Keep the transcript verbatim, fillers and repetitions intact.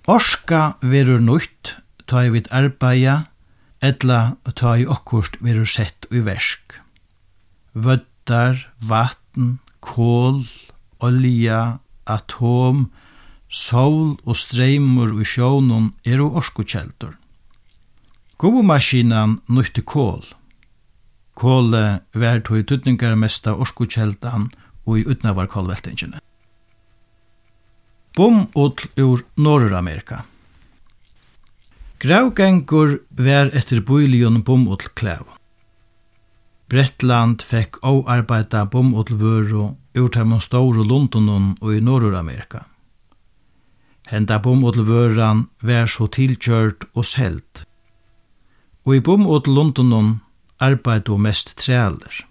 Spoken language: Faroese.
Orska verur nøytt ta i vid arbeida, ella ta i okkurt verur sett i versk. Vøddar, vatn, kål, olja, atom, sol og streymur i sjónun eru orskukjeldur. Guvumaskinan nøytti kål. Kåle var tog tutningar mesta orskukjeldan og i utnavarkolveltingene. Bomull ur Norður-Amerika. Gravgengur var etter bøylion bomullklæv. Bretland fekk óarbeida bomullvøru ur tæmon stóru Londonon og i Norður-Amerika. Henda bomullvøran var så tilkjørt og selt. Og i bomull Londonon arbeidu mest træler.